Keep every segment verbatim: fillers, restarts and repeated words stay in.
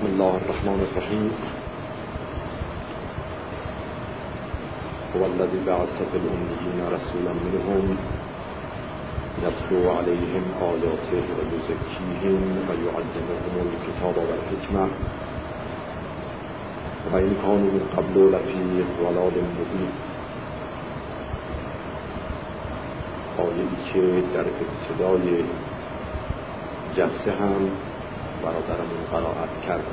بسم الله الرحمن الرحیم. هو الذی بعث فی الأمیین رسولا منهم یتلو علیهم آیاته و یزکیهم و یعلمهم الکتاب و الحکمة و ان کانوا من قبل لفی ضلال مبین. آیه‌ای که در ابتدای جلسه هم برادرمون قرائت کرد.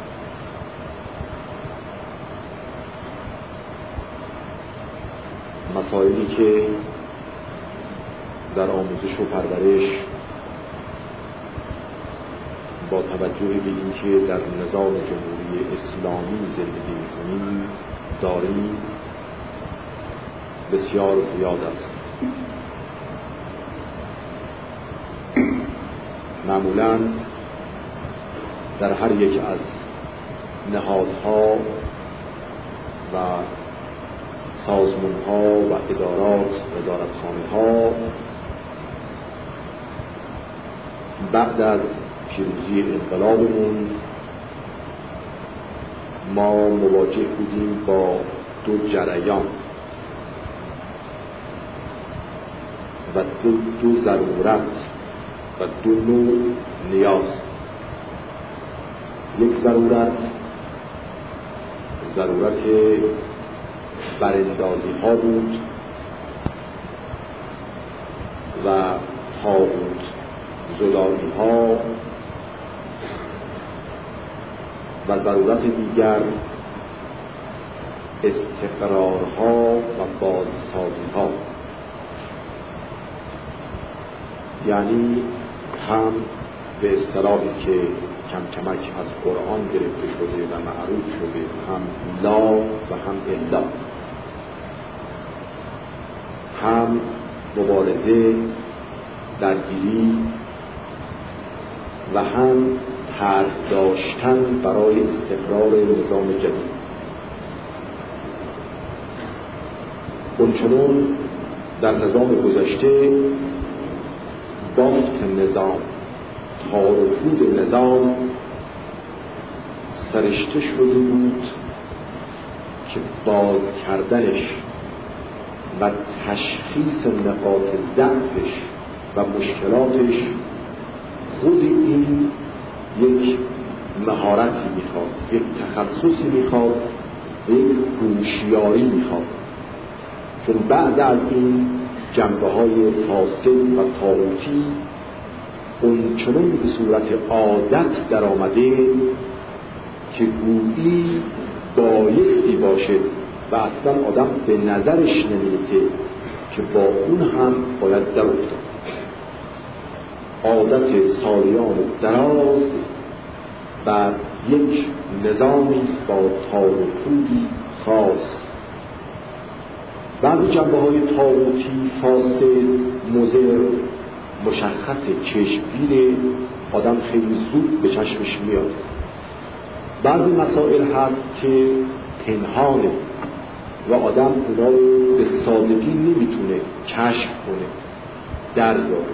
مسائلی که در آموزش و پرورش با توجه به اینکه در نظام جمهوری اسلامی زندگی می‌کنیم داریم بسیار زیاد است. معمولاً در هر یک از نهادها و سازمانها و ادارات و ادارتخانه‌ها بعد از پیروزی انقلابمون ما مواجه بودیم با دو جریان و دو, دو ضرورت و دو نوع نیاز. یک ضرورت ضرورت براندازی ها بود و طاغوت زدایی ها و ضرورت دیگر استقرارها و بازسازی ها، یعنی هم به اصطلاحی که کم کمک از قرآن گرفته شده و معروف شده، هم لا و هم الا، هم مبارزه، درگیری و هم طرح داشتن برای استقرار نظام جدید. اونچنون در نظام گذشته بافت نظام، تار و پود نظام سرشته شده بود که باز کردنش و تشخیص نقاط ضعفش و مشکلاتش خود این یک مهارتی میخواد، یک تخصصی میخواد، یک هوشیاری میخواد، چون بعد از این جنبه های فاسد و طاغوتی اون چنان به صورت عادت در آمده که گویی بایستی باشه و اصلا آدم به نظرش نمیرسه که با اون هم باید در افتاد. عادت سالیان دراز بر یک نظامی با تار و پودی خاص. بعضی جنبه های طاغوتی، فاسد، مضر، مشخص، چشمگیر، آدم خیلی زود به چشمش میاد. بعضی مسائل هست که پنهانه و آدم اونا به سادگی نمیتونه کشف کنه، دریابه.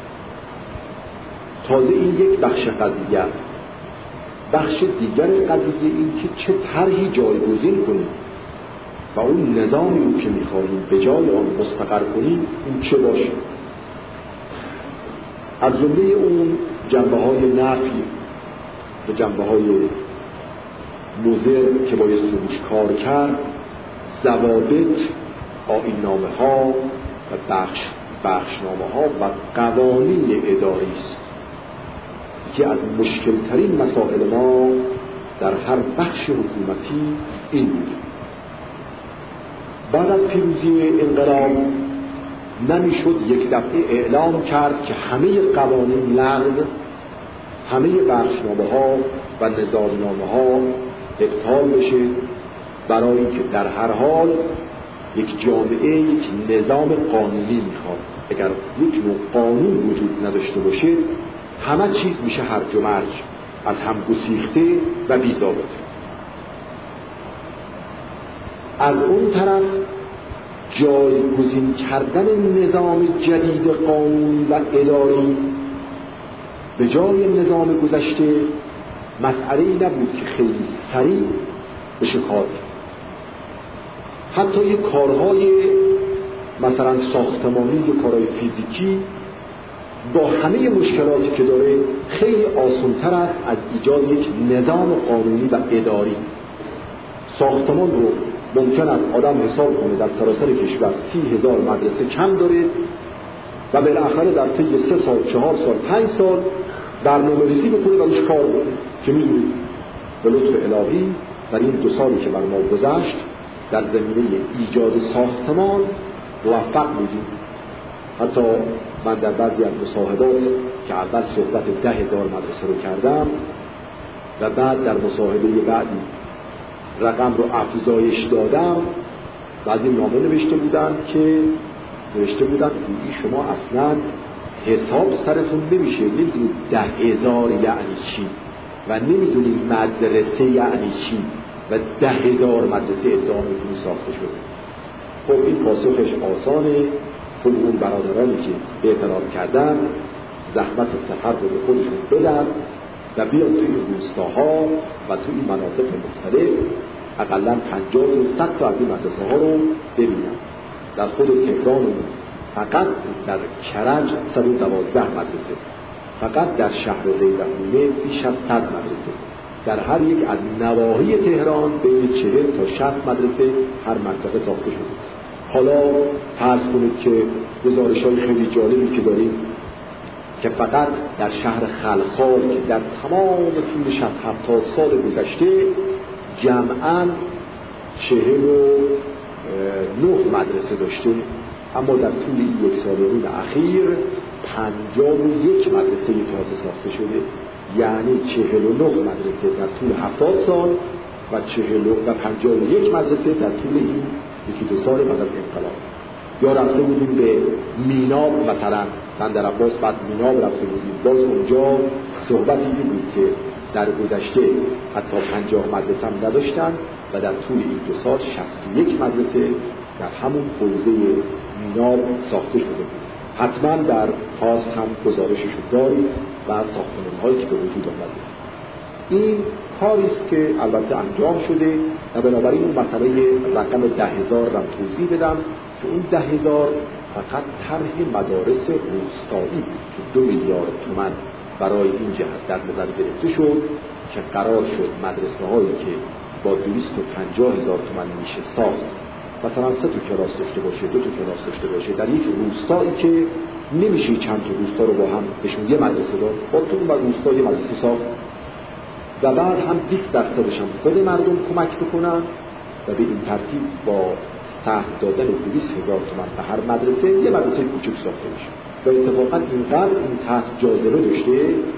تازه این یک بخش قضیه است. بخش دیگر قضیه این که چه طرحی جایگزین کنیم و اون نظامی رو که میخواهیم به جای آن مستقر کنیم اون چه باشه. از جمله اون جنبه های نفی و جنبه های مضر که باید روش کار کرد، ضوابط، آیین‌نامه ها و بخش بخشنامه ها و قوانین اداری است که از مشکل ترین مسائل ما در هر بخش حکومتی این بود. بعد از پیروزی انقلاب نمیشد یک دفعه اعلام کرد که همه قوانین لغو، همه بخشنامه ها و نظارنامه ها ابطال بشه، برای اینکه در هر حال یک جامعه یک نظام قانونی میخواد. اگر یک نوع قانون وجود نداشته باشه همه چیز میشه هرج و مرج، از هم گسیخته و بی ضابطه. از اون طرف جایگزین کردن نظام جدید قانون و اداری به جای نظام گذشته مسئله ای نبود که خیلی سریع بشه کار کرد. حتی یه کارهای مثلا ساختمانی، یه کارهای فیزیکی با همه مشکلاتی که داره خیلی آسان‌تر است از ایجاد یک نظام قانونی و اداری. ساختمان رو ممکن است آدم حساب کنه در سراسر کشور سی هزار مدرسه کم داره و بالاخره در طی سه سال، چهار سال، پنج سال برنامه‌ریزی بکنه و روش کار بکنه که می‌دونید به لطف الهی در این دو سالی که بر ما گذشت در زمینه ایجاد ساختمان موفق بودیم. حتی من در بعضی از مصاحبات که اول صحبت ده هزار مدرسه رو کردم و بعد در مصاحبه بعدی رقم رو افزایش دادم، بعضی نامه نوشته بودن که نوشته بودن گویی شما اصلا حساب سرتون نمیشه، نمیدونید ده هزار یعنی چی و نمیدونید مدرسه یعنی چی و ده هزار مدرسه ادعا میکنی ساخته شده. خب این پاسخش آسانه. خب اون برادرانی که اعتراض کردن زحمت سفر رو به خودشون بدن و بیان توی روستاها و توی مناطق مختلف اقلا پنجاه تا صد تا از این مدرسه ها رو ببینن. در خود تهران فقط در کرج صد و دوازده مدرسه، فقط در شهر زیدقونه بیش از صد مدرسه، در هر یک از نواحی تهران بین چهل تا شصت مدرسه هر منطقه ساخته شده. حالا فرض کنید که گزارش‌های خیلی جالبی که داریم که فقط در شهر خلخال که در تمام طول شصت هفتاد سال گذشته جمعاً چهل و نه مدرسه داشته، اما در طول این یک سال و نیم اخیر پنجاه و یک مدرسه تازه ساخته شده. یعنی چهل و نه مدرسه در طول هفتاد سال و چهل و پنجاه و یک مدرسه در طول این یکی دو سال بعد از انقلاب. یا رفته بودیم به میناب مثلا بندر عباس، بعد میناب رفته بودیم، باز اونجا صحبت این بود که در گذشته حتی پنجاه مدرسه هم نداشتن و در طول این دو سال شصت و یک مدرسه در همون حوزه میناب ساخته شده بود. حتما در پاس هم گزارشش رو داریم و ساختمان‌هایی که به وجود آمده. این کاری است که البته انجام شده و بنابراین اون مسئله رقم ده هزار را توضیح بدم که اون ده هزار فقط طرح مدارس روستایی بود که دو میلیارد تومان برای این جهت در نظر گرفته شد که قرار شد مدرسه هایی که با دویست و پنجاه هزار تومان میشه ساخت، مثلا سه تا کلاس داشته باشه، دو تا کلاس داشته باشه در یک روستایی که نمیشه چند تا روستا رو با هم بهشون یه مدرسه داد، با تو اون روستا یه مدرسه ساخت و بعد هم بیست درصدش هم خود مردم کمک بکنن و به این ترتیب با سهم دادن دویست هزار تومان به هر مدرسه یه مدرسه کوچک ساخته میشه و اتفاقا اینقدر این تحت جاذبه داشته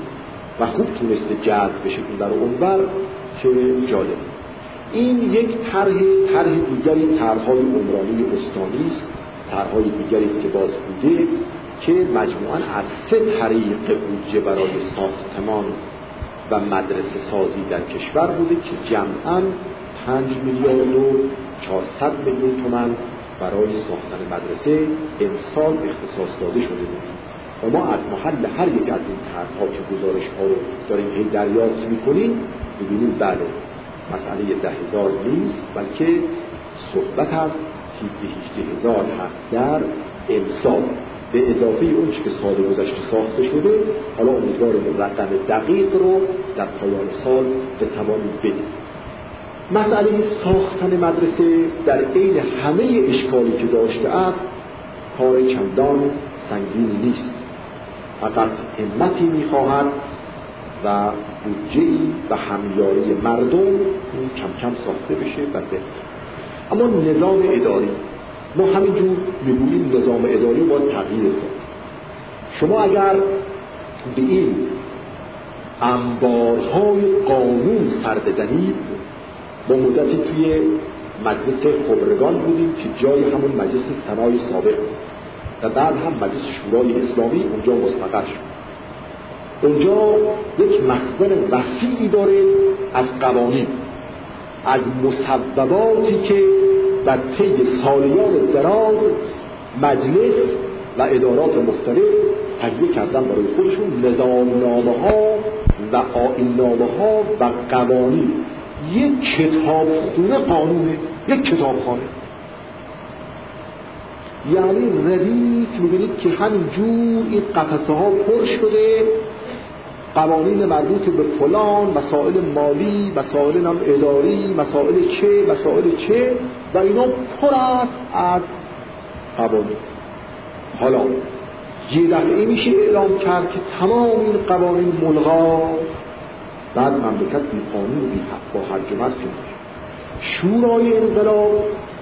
و خوب تونسته جذب بشه این در اونور که جالب. این یک طرح طرح دیگری طرح‌های عمرانی استانی است، طرح‌های دیگری است که باز بوده که مجموعاً از سه طریق بودجه برای ساختمان و مدرسه سازی در کشور بوده که جمعاً پنج میلیارد و چهارصد میلیون تومان برای ساختن مدرسه امسال اختصاص داده شده بود و ما از محل هر یک از این طرح‌ها که گزارش‌ها رو داریم هی دریافت می‌کنیم می‌بینیم بله مسئله ده هزار نیست بلکه صحبت از هفده هجده هزار هست در امسال به اضافه اون که سال گذشته ساخته شده. حالا امیدواریم رقم دقیق رو در پایان سال به تمامی بدیم. مسئله ساختن مدرسه در عین همه اشکالی که داشته است کار چندان سنگینی نیست، فقط همتی می‌خواهد و بودجه‌ای و همیاری مردم کم کم ساخته بشه و بهتر. اما نظام اداری ما همینجور میگوییم نظام اداری باید تغییر کنه. شما اگر به این انبارهای قانون سر بزنید، با مدتی توی مجلس خبرگان بودیم که جای همون مجلس سنای سابق و بعد هم مجلس شورای اسلامی اونجا مستقر شد. اونجا یک مخزن وسیعی داره از قوانین، از مسبباتی که در طی سالیان دراز مجلس و ادارات مختلف تهیه کردن برای خودشون، نظامنامه ها، و آیین‌نامه‌ها و قوانین. یک کتابخونه قانونه، یک کتابخانه. یعنی ردیف می‌بینید که همینجور این قفسه ها پر شده، قوانین مربوط به فلان، مسائل مالی، مسائل اداری، مسائل چه، مسائل چه و اینا پر است از قوانین. حالا یه دفعه میشه اعلام کرد که تمام این قوانین ملغا، بعد مملکت بی قانون و بی حق با هرج و مرج میشه. شورای انقلاب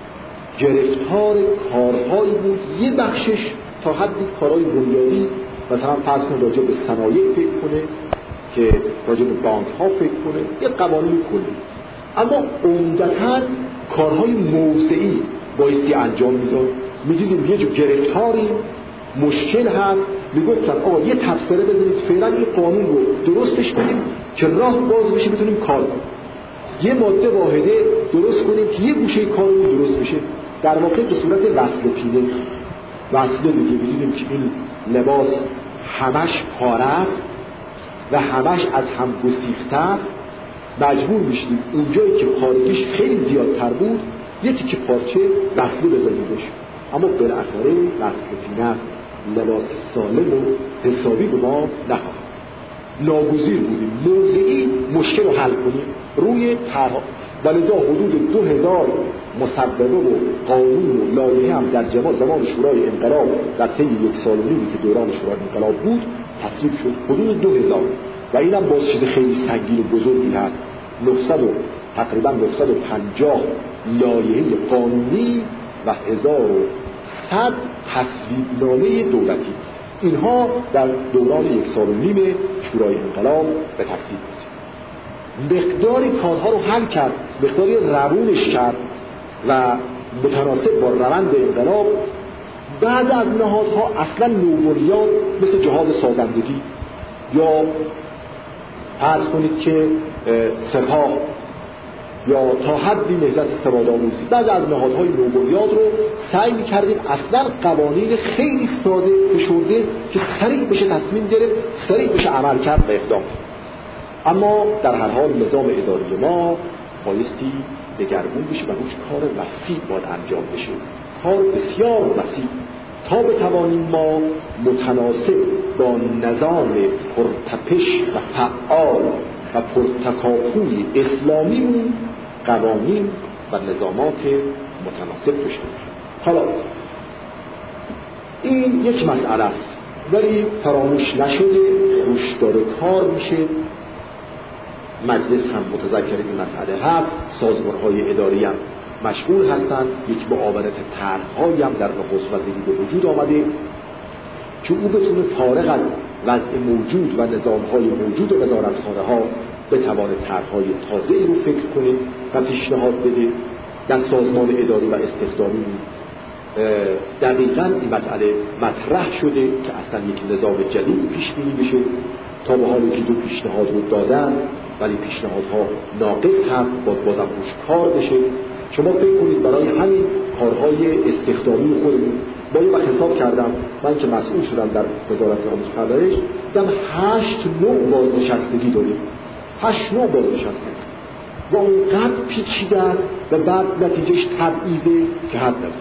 گرفتار کارهایی بود، یه بخشش تا حدی کارهای بنیادی، مثلا فرض کنید راجع به صنایع فکر کنه، که راجع به بانک ها فکر کنه، یه قوانین کلی. اما عمدتاً کارهای موضعی بایستی انجام میداد. میدیدیم یه جو گرفتاری مشکل هست، میگفتن آقا یه تفسیره بزنید فعلا این قانون رو درستش کنیم که راه باز بشه بتونیم کار کنیم، یه ماده واحده درست کنیم که یه گوشه کارمون درست بشه. در واقع به صورت وصل پینه، وصله دیگه. میدیدیم که این لباس همش پاره است و همش از هم گسیخته است، مجبور میشیم اونجایی که پارگیش خیلی زیادتر بود یه تیکه پارچه وصله بزنیمش. اما بالاخره وصل پینه است، لباس سالم و حسابی به ما نخواهد. ناگزیر بودیم موضعی مشکل رو حل کنیم روی طرح، ولذا حدود دو هزار مسببه و قانون و لایحه هم در جمع زمان شورای انقلاب در طی یک سال و نیمی که دوران شورای انقلاب بود تصویب شد، حدود دو هزار. و این هم باز چیز خیلی سنگین و بزرگی هست. نهصد و تقریبا نهصد و پنجاه لایحه قانونی و هزار و صد تصویبنامه دولتی، اینها در دوران یک سال و نیم شورای انقلاب به تصویب رسید. مقداری کارها رو حل کرد، مقداری روونش کرد و متناسب با روند انقلاب. بعض از نهادها اصلا نوبنیاد مثل جهاد سازندگی یا فرض کنید که سپاه یا تا حدی نهضت سوادآموزی، بعض از نهادهای نوبنیاد رو سعی می‌کردیم اصلا قوانین خیلی ساده فشرده که سریع بشه تصمیم گرفت، سریع بشه عمل کرد و اقدام. اما در هر حال نظام اداری ما بایستی دگرگون بشه و روش کار وسیع باید انجام بشه، کار بسیار وسیع، تا بتوانیم ما متناسب با نظام پرتپش و فعال و پرتکاپوی اسلامیمون قوانین و نظامات متناسب داشته باشیم. حالا این یک مسئله است ولی فراموش نشده، روش داره کار میشه. مجلس هم متذکر این مسئله هست، سازمان‌های اداری هم مشغول هستند. یک معاونت طرح‌هایی هم در نخست وزیری به وجود آمده که او بتونه فارغ از وضع موجود و نظام‌های موجود و وزارتخانه‌ها بتواند طرح‌های تازه‌ای رو فکر کنه و پیشنهاد بده. در سازمان اداری و استخدامی دقیقاً این مسئله مطرح شده که اصلا یک نظام جدید پیش بینی بشه. تا به حالی که دو پیشنهاد رو دادن ولی پیشنهادها ناقص هست، باید بازم روش کار بشه. شما فکر کنید برای همین کارهای استخدامی خودمون با یه وقت حساب کردم، من که مسئول شدم در وزارت آموزش و پرورش، دیدم هشت نوع بازنشستگی داریم، هشت نوع بازنشستگی و اونقدر پیچیده و بعد نتیجهش تبعیضه که حد نداره.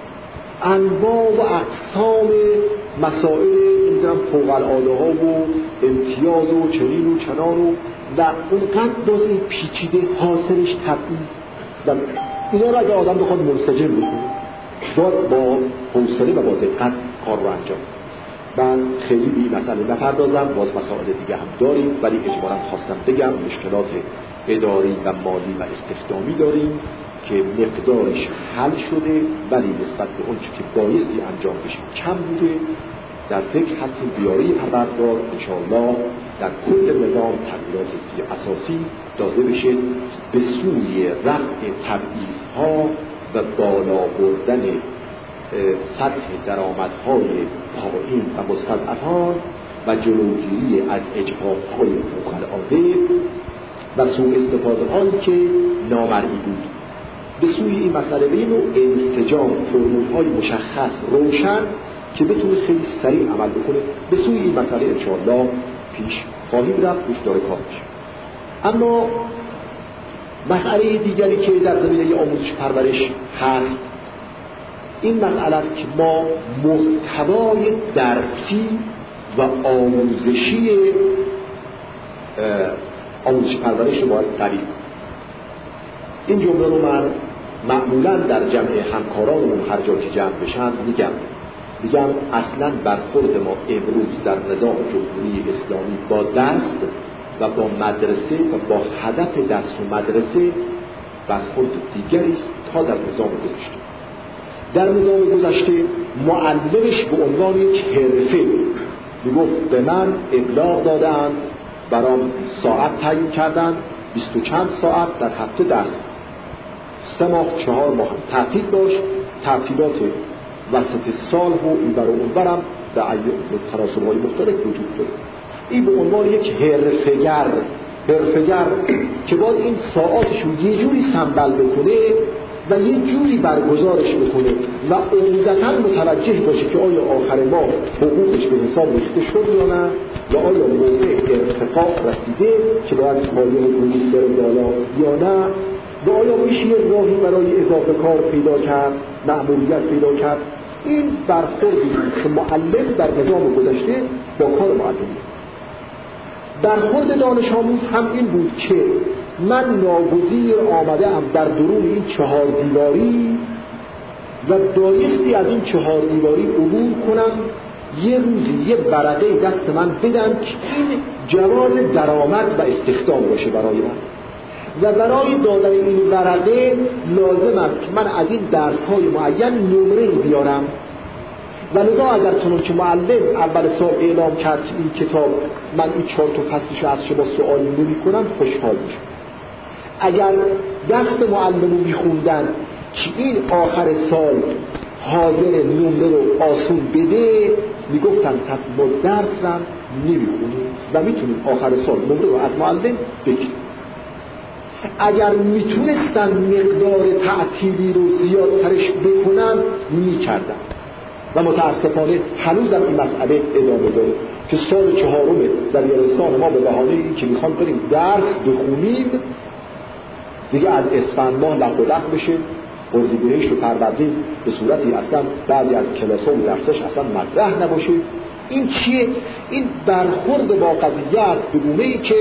انواع و اقسام مسائل می‌دونم فوق العاده ها و امتیاز و چنین و چنان و و اونقدر باز این پیچیده حاصلش تبعیض و اینا را اگه آدم بخواد منسجم بکنه باید با حوصله و با دقت کار رو انجام. من خیلی به این مسئله نپردازم، باز مسائل دیگه هم داریم ولی اجباراً خواستم بگم مشکلات اداری و مالی و استخدامی داریم که مقدارش حل شده ولی نسبت به اون چی که بایستی انجام بشه کم بوده. در فکر هستیم بیاری پروردگار انشاءالله در کل نظام تغییرات اساسی داده بشه به سوی رفع تبعیض‌ها و بالا بردن سطح درآمدهای پایین و مستضعفان و جلوگیری از اجحاف‌های فوق العاده و سوء استفاده‌هایی که نامرئی بود. به سوی این مسئله به این نوع انسجام فرمول‌های مشخص روشن که بتونه خیلی سریع عمل بکنه به سوی این مسئله انشاءالله پیش خواهیم رفت روش داره کار میشه. اما مسئله دیگری که در زمینه آموزش پرورش هست این مسئله است که ما محتوای درسی و آموزشی آموزش پرورش رو باید قوی کنیم. این جمله رو من معمولا در جمع همکارانمون هر جا که جمع بشن میگم میگم اصلا برخورد ما امروز در نظام جمهوری اسلامی با درس و با مدرسه و با هدف درس و مدرسه برخورد دیگری است تا در نظام گذشته. در نظام گذشته معلمش به عنوان یک حرفه میگفت به من ابلاغ دادن، برام ساعت تعیین کردن، بیست و چند ساعت در هفته درس، سه ماه چهار ماه تعطیل داشت، تعطیلات وسط سال و این برای اون برم در تناسب‌های مختلف وجود داره. این به عنوان یک حرفه‌گر حرفه‌گر که باید این ساعاتشو یه جوری سنبل بکنه و یه جوری برگزارش بکنه و عمدتاً متوجه باشه که آیا آخر ماه حقوقش به حساب ریخته شد یا نه، یا آیا موقع ارتفاع رسیده که باید مایه حقوقی بره بالا یا نه، و آیا میشه یه راهی برای اضافه کار پیدا کرد، مأموریت پیدا کرد. این برخوردی که معلم در نظام گذشته با کار معلمی. برخورد دانش آموز هم این بود که من ناگزیر آمده ام در درون این چهار دیواری و بایستی از این چهار دیواری عبور کنم، یه روزی یه ورقه دست من بدم که این جواز درآمد و استخدام باشه برای من، و برای دادن این ورقه لازم است که من از این درس‌های معین نمره بیارم. و لذا اگر چنان که معلم اول سال اعلام کرد که این کتاب من این چهار تا فصلش از شما سوال نمی کنم، خوشحال میشم. اگر دست معلم رو میخوندن که این آخر سال حاضر نمره رو آسون بده، میگفتن پس ما درسم نمیخونیم و میتونیم آخر سال نمره رو از معلم بگیریم. اگر میتونستن مقدار تعطیلی رو زیادترش بکنن میکردن و متاسفانه هنوزم این مسئله ادامه داره که سال چهارم دبیرستان ما به بهانه این که میخوان بریم درس بخونیم دیگه از اسفند ماه لق و لق بشه، اردیبهشت و فروردین به صورتی اصلا بعضی از کلاس‌ها و درسش اصلا مطرح نباشه. این چیه؟ این برخورد با قضیه است به گونه‌ای که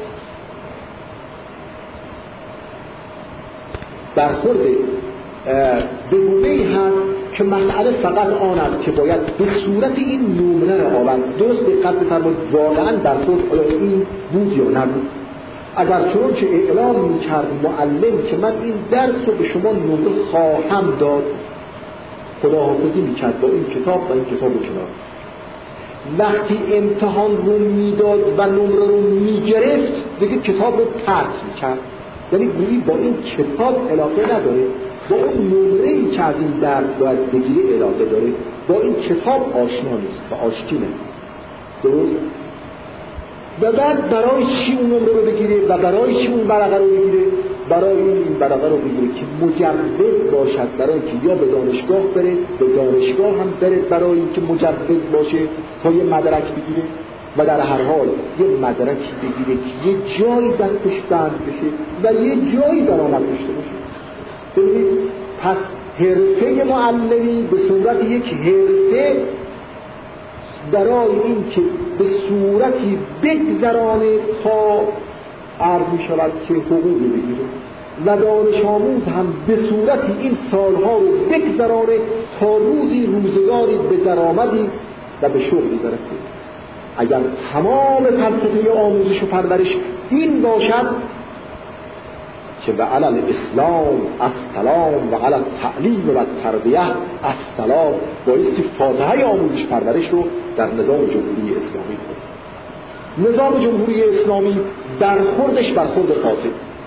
برخورد به گونه‌ای هست که مسئله فقط آن است که باید به صورت این نمره را آورد. درست دقت بفرمایید واقعا برخورد آیا این بود یا نبود. اگر چون که اعلام می‌کرد معلم که من این درس رو به شما نمره خواهم داد، خداحافظی می‌کرد با این کتاب و این کتاب رو کنار. وقتی امتحان رو میداد و نمره رو میگرفت دیگه کتاب رو پرت می‌کرد. یعنی گویی با این کتاب علاقه نداره، با اون نمره‌ای که از این درس باید بگیره علاقه داره، با این کتاب آشنا نیست و آشتی نمی‌کنه. درست؟ و بعد برای چی اون نمره رو بگیره و برای چی اون ورقه رو بگیره؟ برای این ورقه رو بگیره که مجوز باشد برای که یا به دانشگاه بره، به دانشگاه هم بره برای اینکه مجوز باشه تا یه مدرک بگیره، و در هر حال یه مدرکی بگیره که یه جایی دستش بند بشه و یه جایی درآمد داشته باشه. ببینید پس حرفه معلمی به صورت یک حرفه برای این که به صورتی بگذرانه تا عرض می شود که حقوقی بگیره، و دانش آموز هم به صورتی این سالها رو بگذرانه تا روزی روزگاری به درآمدی و به شغلی برسه. اگر تمام فلسفه آموزش و پرورش این باشد که و علی الاسلام السلام و علی التعلیم و التربیه السلام، بایستی فاتحه آموزش پرورش رو در نظام جمهوری اسلامی کنیم. نظام جمهوری اسلامی برخوردش برخورد قاطع،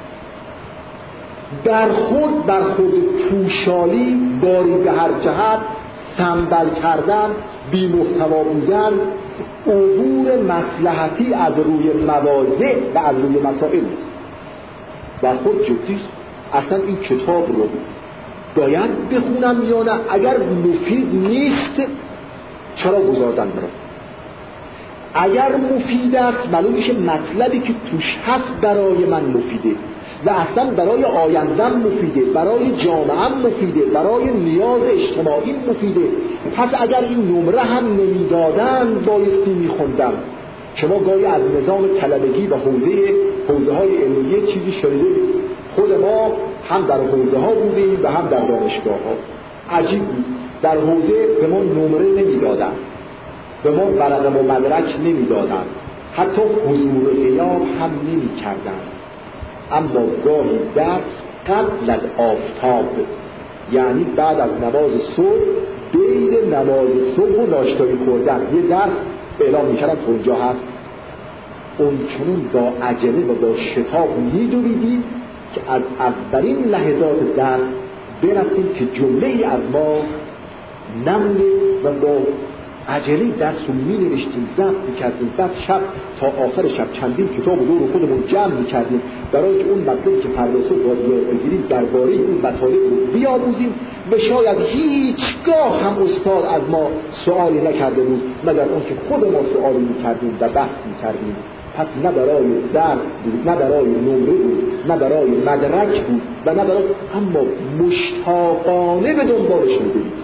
برخورد برخورد پوشالی، باری به هر جهت، سنبل کردن، بی محتوا بودن، عبور مصلحتی از روی مواضع و از روی مسائل نیست. برخورد جدیست. اصلا این کتاب رو باید بخونم یا نه؟ اگر مفید نیست چرا گذاردن برم؟ اگر مفید است معلوم میشه مطلبی که توش هست برای من مفیده و اصلا برای آیندم مفیده، برای جامعه‌ام مفیده، برای نیاز اجتماعی مفیده. پس اگر این نمره هم نمیدادن بایستی میخوندم. شما گاهی از نظام طلبگی و حوزه حوزه های علمیه چیزی شنیدید؟ خود ما هم در حوزه ها بودیم و هم در دانشگاه ها. عجیب بود، در حوزه به ما نمره نمیدادن، به ما ورقه و مدرک نمیدادن، حتی حضور غیاب هم نمیکردن. اما گاهی درس قبل از آفتاب، یعنی بعد از نماز صبح، بین نماز صبح و ناشتایی خوردن یه درس اعلام میکردن که اونجا هست. اون چنون با عجله و با شتاب میدویدیم که از اولین لحظات درس برسیم که جمله ای از ما نمونه و با عجله دست رو می نوشتیم، ضبط می کردیم. بعد شب تا آخر شب چندین کتاب رو دور خودمون جمع می کردیم برای که اون مطلبی که فردا صبح باید یاد بگیریم درباره اون مطالب رو بیاموزیم و شاید هیچگاه هم استاد از ما سوالی نکرده بود مگر اون که خود ما سوالی می کردیم و بحث می کردیم. پس نه برای درس بود، نه برای نمره بود، نه برای مدرک بود و نه برای، اما مشتاقانه به دنبالش می دید.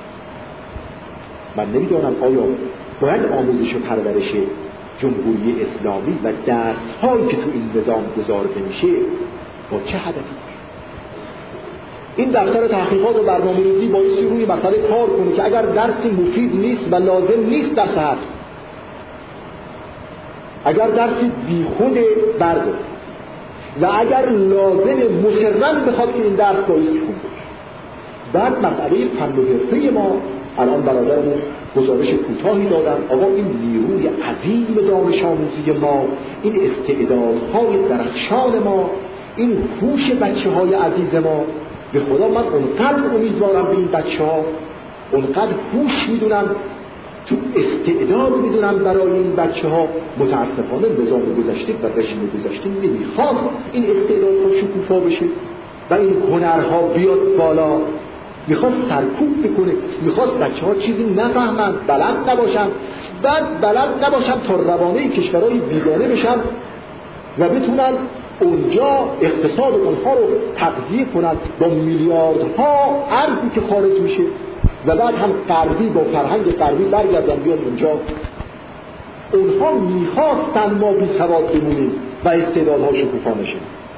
من نمیدانم آیا باید آموزش و پرورش جمهوری اسلامی و درس هایی که تو این نظام گذارده میشه با چه هدفی؟ این دفتر تحقیقات و برنامه‌ریزی بایستی روی مسئله کار کنه که اگر درسی مفید نیست و لازم نیست درس هست، اگر درسی بیخود برده و اگر لازم مصرن بخواد که این درس بایستی خونده. بعد مسئله فن و حرفه ما، الان برادرمون گزارش کوتاهی دادن، آقا این نیروی عظیم دانش آموزی ما، این استعدادهای درخشان ما، این هوش بچه های عزیز ما، به خدا من اونقدر امیدوارم به این بچه ها، اونقدر هوش میدونم، تو استعداد میدونم برای این بچه ها. متاسفانه نظام گذشته و رژیم گذشته نمیخواست این استعدادها شکوفا بشه و این هنرها بیاد بالا، میخواست سرکوب بکنه، میخواست بچه ها چیزی نفهمن، بلد نباشن، بعد بلد نباشن تا روانه کشورهای بیگانه بشن و بتونن اونجا اقتصاد اونها رو تغذیه کنن با میلیاردها ارزی که خارج میشه و بعد هم غربی با فرهنگ غربی برگردن بیان اونجا. اونها میخواستن ما بی سواد بمونیم و استعدادها شکوفا نشه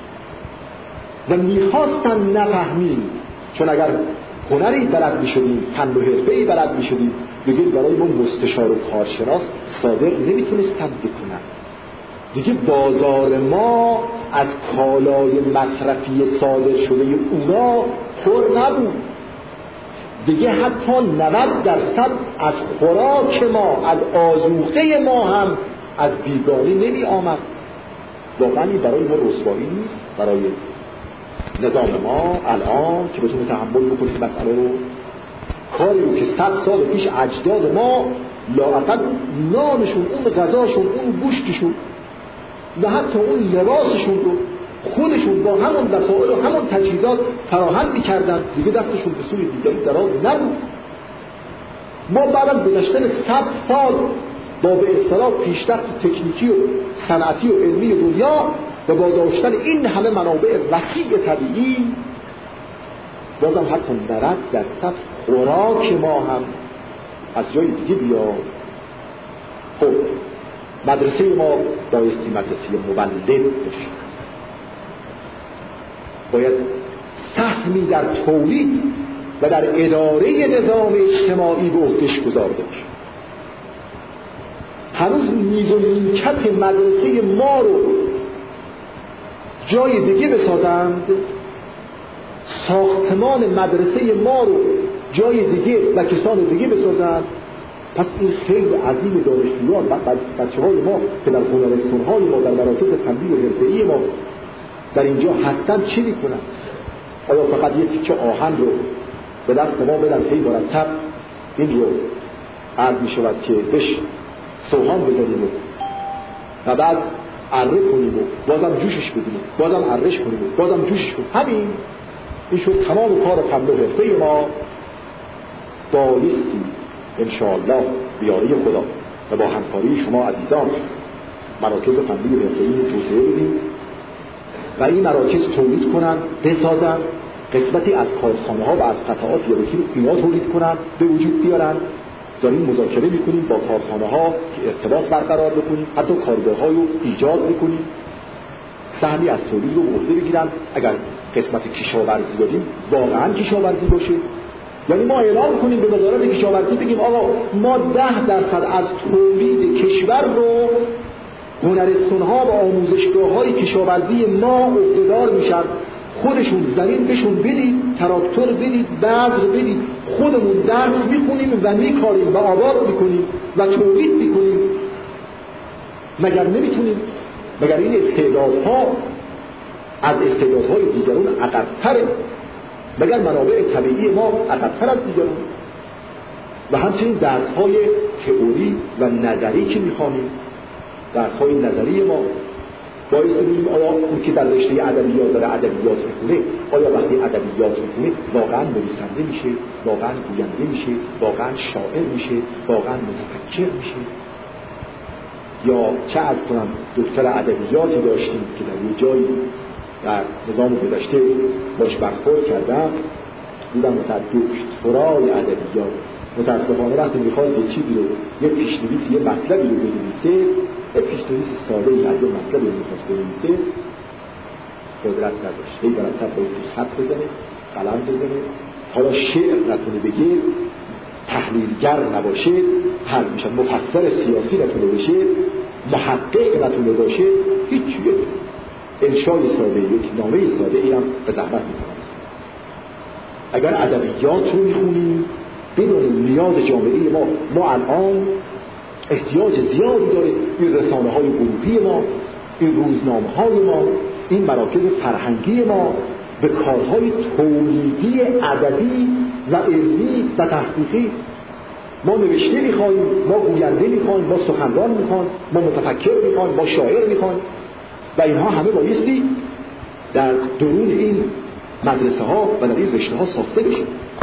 و میخواستن نفهمیم، چون اگر هنری بلد میشدیم، فن و حرفه‌ای بلد میشدیم، دیگه برای ما مستشار و کارشناس صادر نمیتونستن بکنن. دیگه بازار ما از کالای مصرفی صادر شده اونا پر نبود. دیگه حتی نود درصد از خوراک ما، از آذوقه ما هم از بیگانه نمی آمد. واقعا این برای ما رسوایی نیست؟ برای نظام ما الان که بتونه تحمل بکنه مسئله رو، کاری رو که صد سال پیش اجداد ما لااقل نانشون، اون غذاشون، اون گوشتشون و حتی اون لباسشون رو خودشون با همون وسایل و همون تجهیزات فراهم می‌کردن، دیگه دستشون به سوی دیگری دراز نبود. ما بعد از گذشتن صد سال با به اصطلاح پیشرفت تکنیکی و صنعتی و علمی دنیا و با داشتن این همه منابع وسیع طبیعی، بازم حتی نود درصد خوراک ما هم از جای دیگه بیاد. خب مدرسه ما بایستی مدرسه مولد بشه، باید سهمی در تولید و در اداره نظام اجتماعی به عهده‌اش گذارده بشه. هنوز میز و نیمکت مدرسه ما رو جای دیگه بسازند، ساختمان مدرسه ما رو جای دیگه و کسان دیگه بسازند، پس این خیلی عظیم دانشجویان و بچه‌های ما که در هنرستان‌های ما، در مراکز فنی و حرفه‌ای ما در اینجا هستن چی میکنن؟ آیا فقط یه تیکه آهن رو به دست ما بدن هی مرتب این رو عرض می شود که بهش سوهان بزنیم و بعد اره کنیم و بازم جوشش بدیم، بازم ارهش کنیم و بازم جوشش کنیم؟ همین این شد تمام کار فن و حرفه ما. بایستی انشاءالله بیاری خدا و با همکاری شما عزیزان مراکز فنی حرفه‌ای توسعه بدیم و این مراکز تولید کنن، بسازن، قسمتی از کارخانه ها و از قطعات یابکی اینا تولید کنن، به وجود بیارن. داریم مذاکره میکنیم با کارخانه ها که ارتباط برقرار بکنیم، حتی کارگاه های رو ایجاد میکنیم، سهمی از تولید رو به عهده بگیرن. اگر قسمت کشاورزی داریم واقعا کشاورزی باشه، یعنی ما اعلام کنیم به وزارت کشاورزی بگیم آقا ما ده درصد از تولید کشور رو هنرستان ها و آموزشگاه های کشاورزی ما عهده‌دار میشن، خودشون زمین بهشون بدید، تراکتور بدید، بذر بدید، خودمون درس میخونیم و میکاریم و آباد میکنیم و تولید میکنیم. مگر نمیتونیم؟ مگر این استعدادها از استعدادهای دیگران عقب‌تره؟ مگر منابع طبیعی ما عقب‌تر از دیگران؟ و همچنین درس‌های تئوری و نظری که می‌خوانیم، درس‌های نظری ما باعث ببینیم آیا اون که در رشته ادبیات داره ادبیات می‌خونه، آیا وقتی ادبیات می‌خونه واقعاً نویسنده میشه، واقعاً گوینده میشه، واقعاً شاعر میشه، واقعاً متفکر میشه؟ یا چه از کنم دکتر ادبیاتی داشتیم که در یه جایی در نظام گذشته باش برخورد کردم، دیدم مثلا دکترای ادبیات متاسفانه وقتی میخواست یه چیزی رو، یه پیشنویس یه مطلبی رو بنویسه، یه پیشنویس ساده ای از یه مطلبی رو میخواست بنویسه، قدرت نداشت. هی برای سر بایستی خط بزنه، قلم بزنه، حالا شعر نتونه بگه، تحلیلگر نباشه، هر میشه مفسر سیاسی نتونه بشه، محقق نتونه باشه، هیچ چیزی. انشای ساده، یک نامه ساده ای هم به زحمت میکنه. اگر ادبیات رو میخونیم بدون نیاز جامعه ما، ما الان احتیاج زیادی داره این رسانه های گروهی ما، این روزنامه های ما، این مراکز فرهنگی ما به کارهای تولیدی ادبی و علمی و تحقیقی. ما نوشته میخوایم، ما گوینده میخوایم، ما سخنران میخوایم، ما متفکر میخوایم، ما شاعر میخوایم و اینها همه بایستی در درون این مدرسه ها و در این رشته ها ساخته بشه.